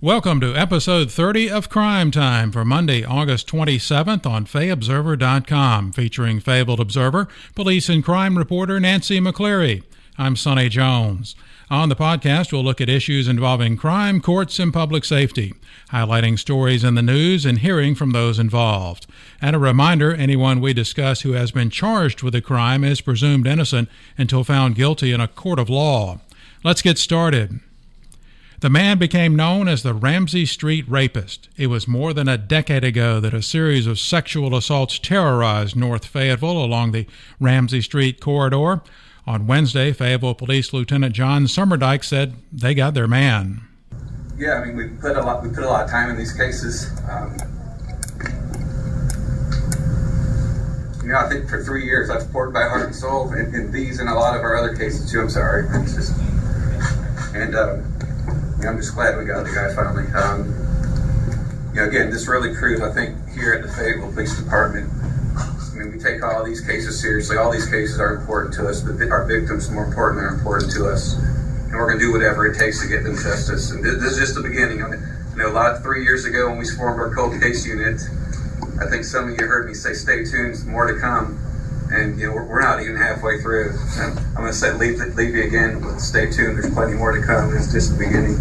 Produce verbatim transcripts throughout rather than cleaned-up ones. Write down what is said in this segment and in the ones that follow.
Welcome to episode thirty of Crime Time for Monday, August twenty-seventh on Fay Observer dot com, featuring Fayetteville Observer, police and crime reporter Nancy McCleary. I'm Sonny Jones. On the podcast, we'll look at issues involving crime, courts, and public safety, highlighting stories in the news and hearing from those involved. And a reminder, anyone we discuss who has been charged with a crime is presumed innocent until found guilty in a court of law. Let's get started. The man became known as the Ramsey Street Rapist. It was more than a decade ago that a series of sexual assaults terrorized North Fayetteville along the Ramsey Street corridor. On Wednesday, Fayetteville Police Lieutenant John Summerdike said they got their man. Yeah, I mean, we put a lot. We put a lot of time in these cases. Um, you know, I think for three years I've poured my heart and soul in, in these and a lot of our other cases too. I'm sorry, it's just and. Um, I'm just glad we got the guy finally. Um, you know, again, this really proves, I think, here at the Fayetteville Police Department, I mean, we take all these cases seriously. All these cases are important to us, but our victims, more important, are important to us. And we're going to do whatever it takes to get them justice. And this is just the beginning. I mean, you know, a lot of, three years ago when we formed our cold case unit, I think some of you heard me say, stay tuned, more to come. And, you know, we're, we're not even halfway through. I'm, I'm going to say, leave, leave you again, but stay tuned. There's plenty more to come. It's just the beginning.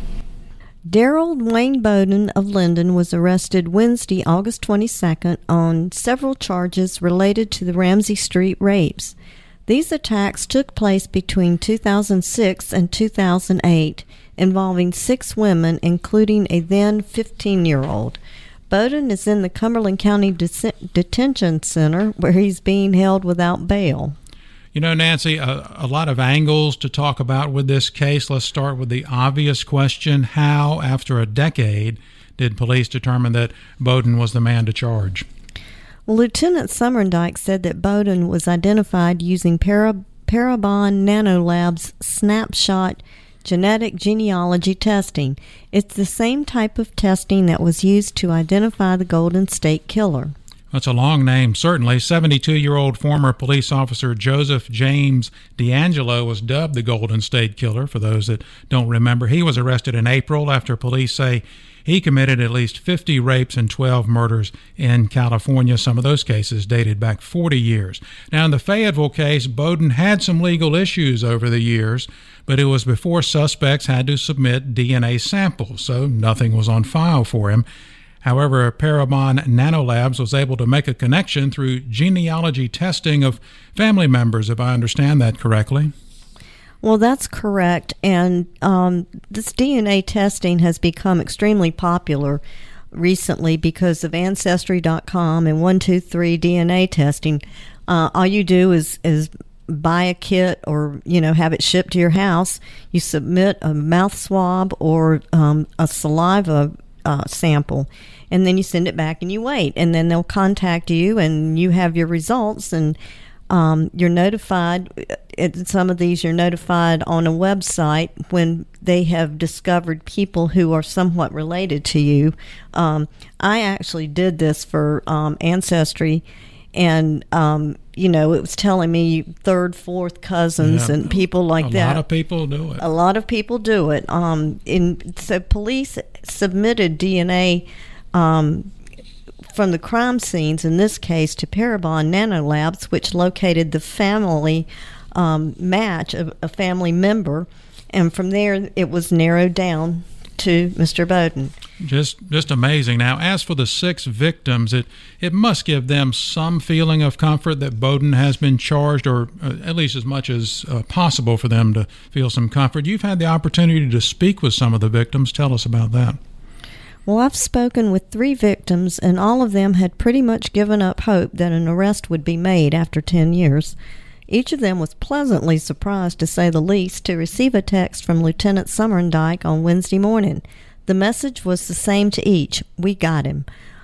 Daryl Wayne Bowden of Linden was arrested Wednesday, August twenty-second, on several charges related to the Ramsey Street rapes. These attacks took place between two thousand six and two thousand eight, involving six women, including a then fifteen-year-old. Bowden is in the Cumberland County De- Detention Center, where he's being held without bail. You know, Nancy, a, a lot of angles to talk about with this case. Let's start with the obvious question. How, after a decade, did police determine that Bowden was the man to charge? Well, Lieutenant Summerdike said that Bowden was identified using Para- Parabon Nanolabs snapshot genetic genealogy testing. It's the same type of testing that was used to identify the Golden State Killer. That's a long name, certainly. seventy-two-year-old former police officer Joseph James D'Angelo was dubbed the Golden State Killer, for those that don't remember. He was arrested in April after police say he committed at least fifty rapes and twelve murders in California. Some of those cases dated back forty years. Now, in the Fayetteville case, Bowden had some legal issues over the years, but it was before suspects had to submit D N A samples, so nothing was on file for him. However, Parabon Nanolabs was able to make a connection through genealogy testing of family members, if I understand that correctly. Well, that's correct. And um, this D N A testing has become extremely popular recently because of Ancestry dot com and one two three D N A testing. Uh, all you do is, is buy a kit or, you know, have it shipped to your house. You submit a mouth swab or um, a saliva uh, sample, and then you send it back and you wait. And then they'll contact you and you have your results, and um, you're notified. At some of these, you're notified on a website when they have discovered people who are somewhat related to you. Um, I actually did this for um, Ancestry, and um, you know, it was telling me third, fourth cousins yeah. and people like a that. A lot of people do it. A lot of people do it. Um, in, so police submitted D N A um, from the crime scenes, in this case, to Parabon Nanolabs, which located the family um, match of a family member, and from there it was narrowed down to Mister Bowden. Just just amazing. Now, as for the six victims, it, it must give them some feeling of comfort that Bowden has been charged, or uh, at least as much as uh, possible for them to feel some comfort. You've had the opportunity to speak with some of the victims. Tell us about that. Well, I've spoken with three victims, and all of them had pretty much given up hope that an arrest would be made after ten years. Each of them was pleasantly surprised, to say the least, to receive a text from Lieutenant Summerdike on Wednesday morning. The message was the same to each: we got him.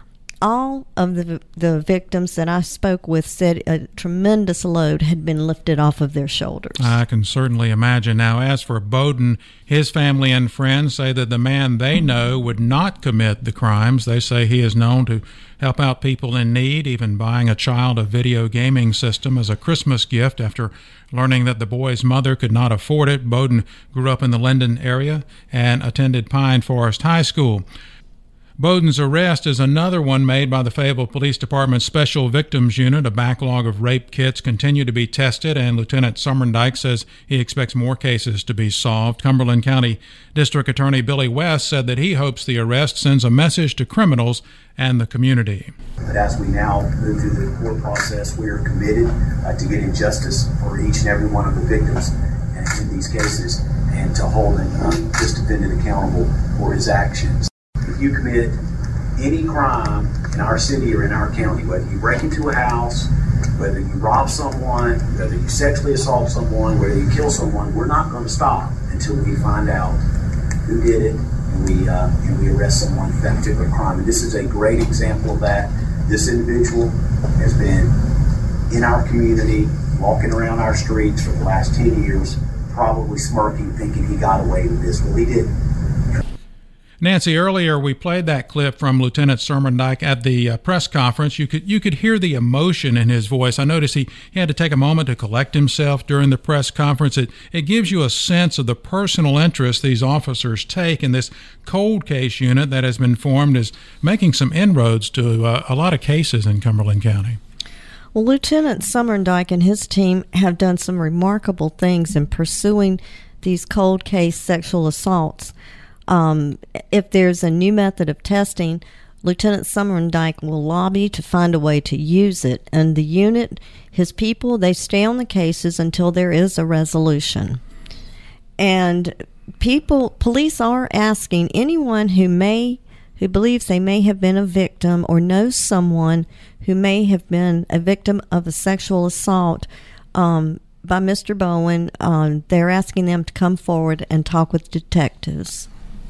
all of the the victims that I spoke with said a tremendous load had been lifted off of their shoulders. I can certainly imagine. Now, as for Bowden, his family and friends say that the man they know would not commit the crimes. They say he is known to help out people in need, even buying a child a video gaming system as a Christmas gift after learning that the boy's mother could not afford it. Bowden grew up in the Linden area and attended Pine Forest High School. Bowden's arrest is another one made by the Fayetteville Police Department's Special Victims Unit. A backlog of rape kits continue to be tested, and Lieutenant Summerdike says he expects more cases to be solved. Cumberland County District Attorney Billy West said that he hopes the arrest sends a message to criminals and the community. But as we now move through the court process, we are committed uh, to getting justice for each and every one of the victims in, in these cases, and to holding uh, this defendant accountable for his actions. If you commit any crime in our city or in our county, whether you break into a house, whether you rob someone, whether you sexually assault someone, whether you kill someone, we're not going to stop until we find out who did it and we uh, and we arrest someone for that particular crime. And this is a great example of that. This individual has been in our community, walking around our streets for the last ten years, probably smirking, thinking he got away with this. Well, he didn't. Nancy, earlier we played that clip from Lieutenant Summerdike at the uh, press conference. You could you could hear the emotion in his voice. I noticed he, he had to take a moment to collect himself during the press conference. It, it gives you a sense of the personal interest these officers take in this cold case unit that has been formed, is making some inroads to uh, a lot of cases in Cumberland County. Well, Lieutenant Summerdike and his team have done some remarkable things in pursuing these cold case sexual assaults. Um, if there's a new method of testing, Lieutenant Summerdike will lobby to find a way to use it. And the unit, his people, they stay on the cases until there is a resolution. And people, police are asking anyone who may, who believes they may have been a victim or knows someone who may have been a victim of a sexual assault um, by Mister Bowen, um, they're asking them to come forward and talk with detectives.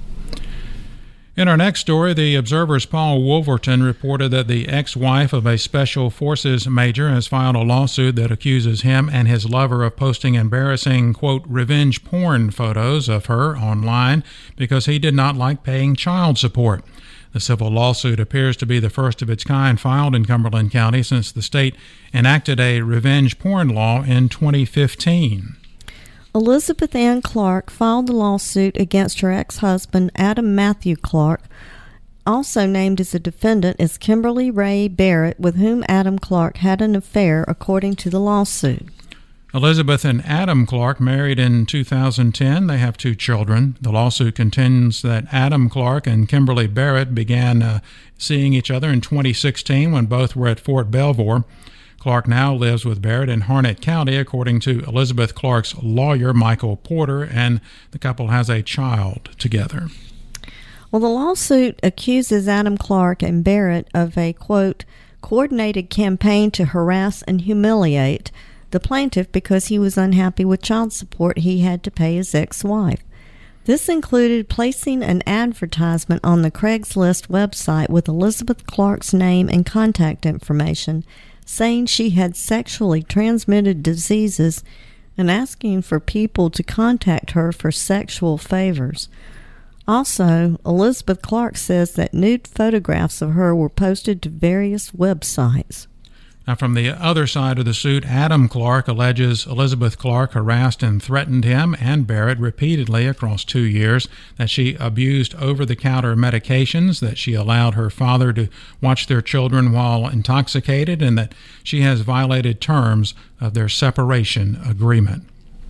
In our next story, the Observer's Paul Wolverton reported that the ex-wife of a Special Forces major has filed a lawsuit that accuses him and his lover of posting embarrassing, quote, revenge porn photos of her online because he did not like paying child support. The civil lawsuit appears to be the first of its kind filed in Cumberland County since the state enacted a revenge porn law in twenty fifteen. Elizabeth Ann Clark filed the lawsuit against her ex-husband, Adam Matthew Clark. Also named as a defendant is Kimberly Ray Barrett, with whom Adam Clark had an affair, according to the lawsuit. Elizabeth and Adam Clark married in two thousand ten. They have two children. The lawsuit contends that Adam Clark and Kimberly Barrett began uh, seeing each other in twenty sixteen when both were at Fort Belvoir. Clark now lives with Barrett in Harnett County, according to Elizabeth Clark's lawyer, Michael Porter, and the couple has a child together. Well, the lawsuit accuses Adam Clark and Barrett of a, quote, coordinated campaign to harass and humiliate the plaintiff because he was unhappy with child support he had to pay his ex-wife. This included placing an advertisement on the Craigslist website with Elizabeth Clark's name and contact information, saying she had sexually transmitted diseases and asking for people to contact her for sexual favors. Also, Elizabeth Clark says that nude photographs of her were posted to various websites. Now, from the other side of the suit, Adam Clark alleges Elizabeth Clark harassed and threatened him and Barrett repeatedly across two years, that she abused over-the-counter medications, that she allowed her father to watch their children while intoxicated, and that she has violated terms of their separation agreement.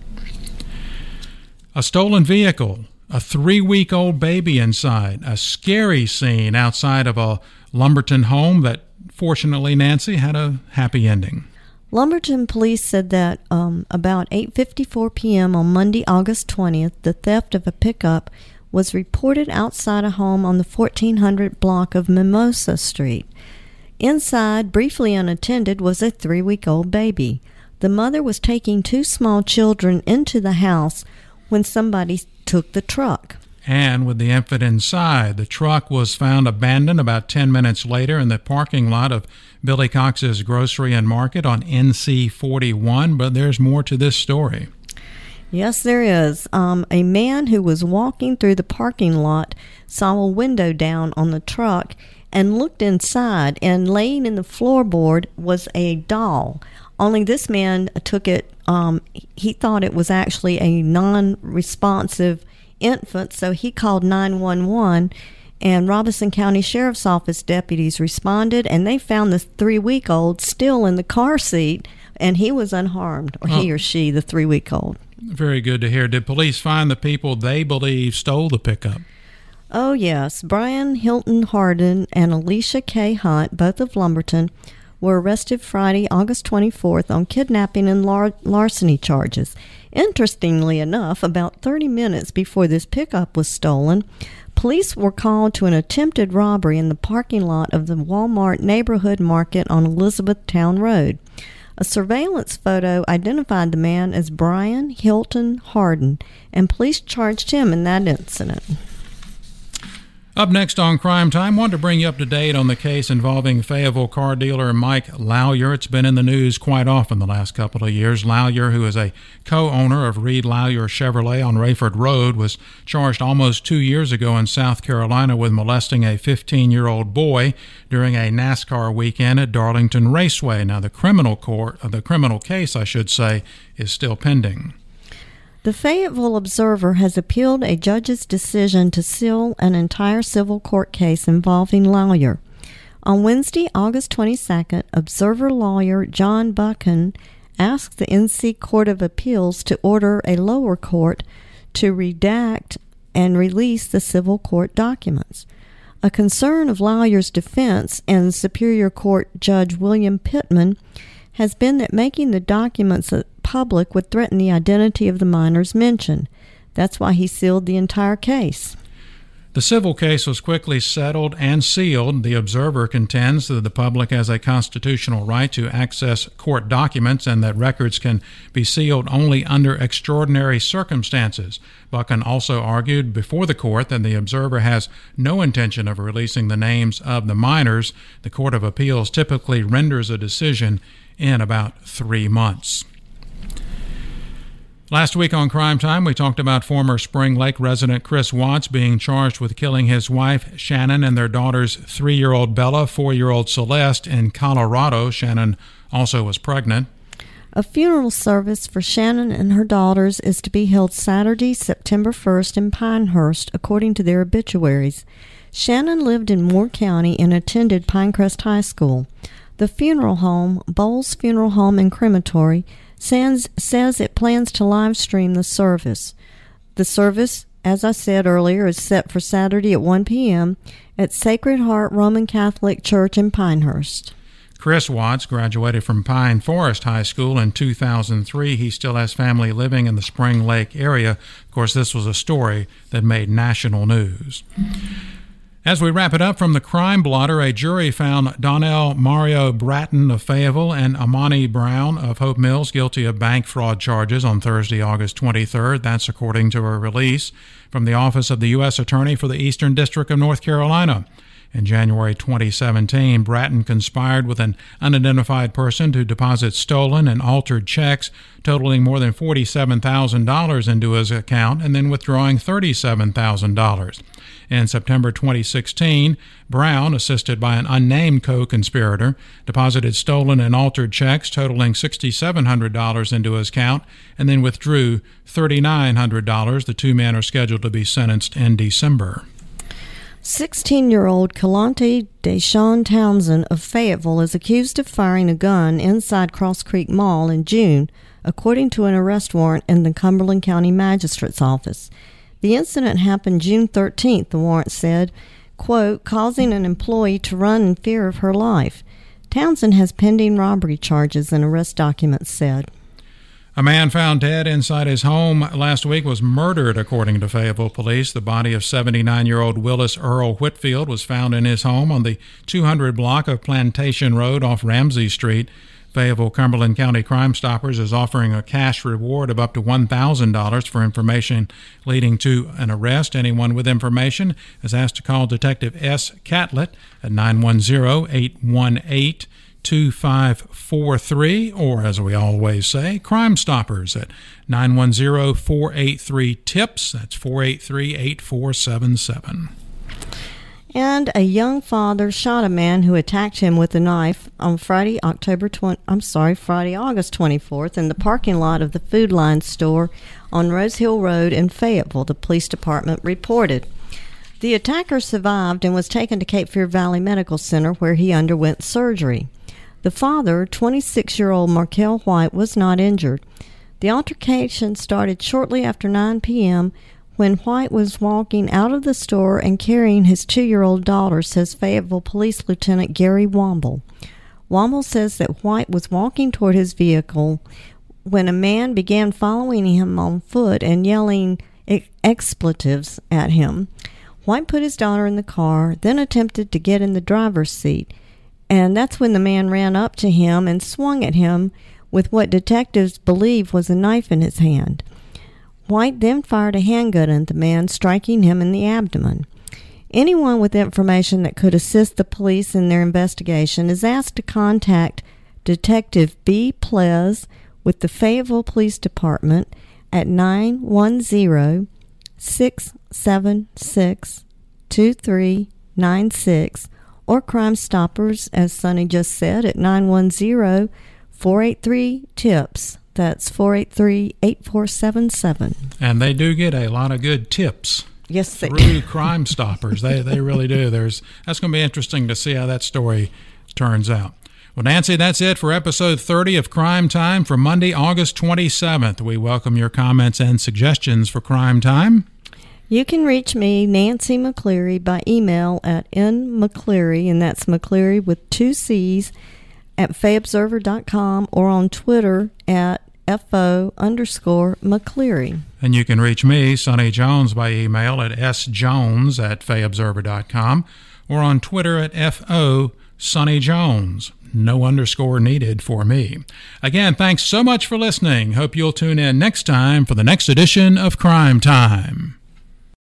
A stolen vehicle, a three-week-old baby inside, a scary scene outside of a Lumberton home that, fortunately, Nancy, had a happy ending. Lumberton police said that um, about eight fifty-four p.m. on Monday, August twentieth, the theft of a pickup was reported outside a home on the fourteen hundred block of Mimosa Street. Inside, briefly unattended, was a three-week-old baby. The mother was taking two small children into the house when somebody took the truck. and with the infant inside. The truck was found abandoned about ten minutes later in the parking lot of Billy Cox's Grocery and Market on N C forty-one, but there's more to this story. Yes, there is. Um, a man who was walking through the parking lot saw a window down on the truck and looked inside, and laying in the floorboard was a doll. Only this man took it, um, he thought it was actually a non-responsive infant, so he called nine one one, and Robeson County Sheriff's Office deputies responded, and they found the three-week-old still in the car seat, and he was unharmed, or oh. he or she, the three-week-old. Very good to hear. Did police find the people they believe stole the pickup? Oh, yes. Brian Hilton Hardin and Alicia K. Hunt, both of Lumberton, were arrested Friday, August twenty-fourth on kidnapping and lar- larceny charges. Interestingly enough, about thirty minutes before this pickup was stolen, police were called to an attempted robbery in the parking lot of the Walmart Neighborhood Market on Elizabethtown Road. A surveillance photo identified the man as Brian Hilton Hardin, and police charged him in that incident. Up next on Crime Time, want to bring you up to date on the case involving Fayetteville car dealer Mike Lawyer. It's been in the news quite often the last couple of years. Lawyer, who is a co-owner of Reed Lawyer Chevrolet on Rayford Road, was charged almost two years ago in South Carolina with molesting a fifteen-year-old boy during a NASCAR weekend at Darlington Raceway. Now, the criminal court, the criminal case, I should say, is still pending. The Fayetteville Observer has appealed a judge's decision to seal an entire civil court case involving Lawyer. On Wednesday, August twenty-second, Observer lawyer John Buchan asked the N C Court of Appeals to order a lower court to redact and release the civil court documents. A concern of Lawyer's defense and Superior Court Judge William Pittman has been that making the documents public would threaten the identity of the minors mentioned. That's why he sealed the entire case. The civil case was quickly settled and sealed. The Observer contends that the public has a constitutional right to access court documents and that records can be sealed only under extraordinary circumstances. Buchan also argued before the court that the Observer has no intention of releasing the names of the minors. The Court of Appeals typically renders a decision in about three months. Last week on Crime Time, we talked about former Spring Lake resident Chris Watts being charged with killing his wife, Shannon, and their daughters, three-year-old Bella, four-year-old Celeste, in Colorado. Shannon also was pregnant. A funeral service for Shannon and her daughters is to be held Saturday, September first in Pinehurst, according to their obituaries. Shannon lived in Moore County and attended Pinecrest High School. The funeral home, Bowles Funeral Home and Crematory, says, says it plans to live stream the service. The service, as I said earlier, is set for Saturday at one p.m. at Sacred Heart Roman Catholic Church in Pinehurst. Chris Watts graduated from Pine Forest High School in two thousand three. He still has family living in the Spring Lake area. Of course, this was a story that made national news. As we wrap it up from the Crime Blotter, a jury found Donnell Mario Bratton of Fayetteville and Amani Brown of Hope Mills guilty of bank fraud charges on Thursday, August twenty-third. That's according to a release from the Office of the U S Attorney for the Eastern District of North Carolina. In January twenty seventeen, Bratton conspired with an unidentified person to deposit stolen and altered checks totaling more than forty-seven thousand dollars into his account and then withdrawing thirty-seven thousand dollars. In September twenty sixteen, Brown, assisted by an unnamed co-conspirator, deposited stolen and altered checks totaling six thousand seven hundred dollars into his account and then withdrew three thousand nine hundred dollars. The two men are scheduled to be sentenced in December. sixteen-year-old Kalante Deshawn Townsend of Fayetteville is accused of firing a gun inside Cross Creek Mall in June, according to an arrest warrant in the Cumberland County Magistrate's Office. The incident happened June thirteenth, the warrant said, quote, causing an employee to run in fear of her life. Townsend has pending robbery charges, an arrest document said. A man found dead inside his home last week was murdered, according to Fayetteville police. The body of seventy-nine-year-old Willis Earl Whitfield was found in his home on the two hundred block of Plantation Road off Ramsey Street. Fayetteville Cumberland County Crime Stoppers is offering a cash reward of up to one thousand dollars for information leading to an arrest. Anyone with information is asked to call Detective S. Catlett at nine one zero, eight one eight, two five four three, or as we always say, Crime Stoppers at nine one zero, four eight three, T I P S. That's four eight three, eight four seven seven. And a young father shot a man who attacked him with a knife on Friday, October twentieth. I'm sorry, Friday, August twenty-fourth, in the parking lot of the Food Line store on Rose Hill Road in Fayetteville, the police department reported. The attacker survived and was taken to Cape Fear Valley Medical Center, where he underwent surgery. The father, twenty-six-year-old Markel White, was not injured. The altercation started shortly after nine p.m. when White was walking out of the store and carrying his two-year-old daughter, says Fayetteville Police Lieutenant Gary Womble. Womble says that White was walking toward his vehicle when a man began following him on foot and yelling ex- expletives at him. White put his daughter in the car, then attempted to get in the driver's seat, and that's when the man ran up to him and swung at him with what detectives believe was a knife in his hand. White then fired a handgun at the man, striking him in the abdomen. Anyone with information that could assist the police in their investigation is asked to contact Detective B. Plez with the Fayetteville Police Department at nine one zero, six seven six, two three nine six, or Crime Stoppers, as Sonny just said, at nine one zero, four eight three, T I P S. That's four eight three, eight four seven seven. And they do get a lot of good tips. Yes, they through do. Crime Stoppers. They they really do. There's that's going to be interesting to see how that story turns out. Well, Nancy, that's it for episode thirty of Crime Time for Monday, August twenty-seventh. We welcome your comments and suggestions for Crime Time. You can reach me, Nancy McCleary, by email at nmcleary, and that's McCleary with two C's, at fay observer dot com, or on Twitter at FO underscore McCleary. And you can reach me, Sonny Jones, by email at sjones at fay observer dot com, or on Twitter at FO Sonny Jones. No underscore needed for me. Again, thanks so much for listening. Hope you'll tune in next time for the next edition of Crime Time.